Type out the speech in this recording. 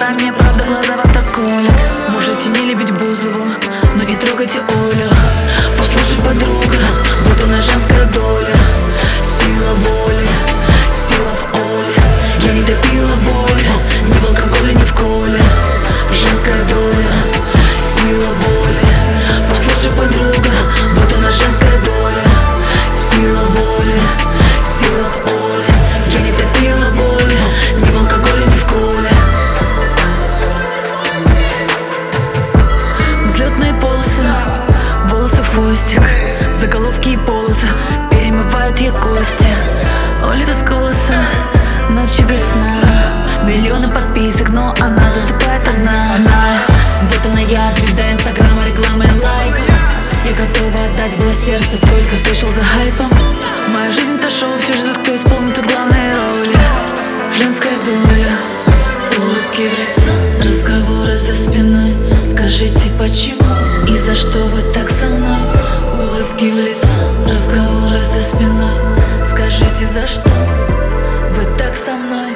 мне правда глаза вам так колят. Можете не любить Бузову, но не трогайте Олю. Послушай, подруга, вот она женская доля. Сила воли, сила в Оле. Я не допила боль, ни в алкоголе, ни в коле. Женская доля, сила воли. Послушай, подруга, вот она женская доля. Сила воли, сила в Оле. Я не допила боль, ни в алкоголе, ни в коле. Взлетные полосы, волосы в хвостик, заголовки и полосы перемывают ей кости. Оля без голоса, ночи без сна, миллионы подписок, но она засыпает одна. Вот она я, звезда инстаграма, реклама и лайк. Я готова отдать было сердце, только ты шел за хайпом. Моя жизнь это шоу, все ждут, кто исполнит тут главные роли. Женская доля, улыбки в лицо, разговоры за спиной. Скажите, почему и за что вы так со мной? Улыбки в лицо, разговоры за спиной. Скажите, за что вы так со мной?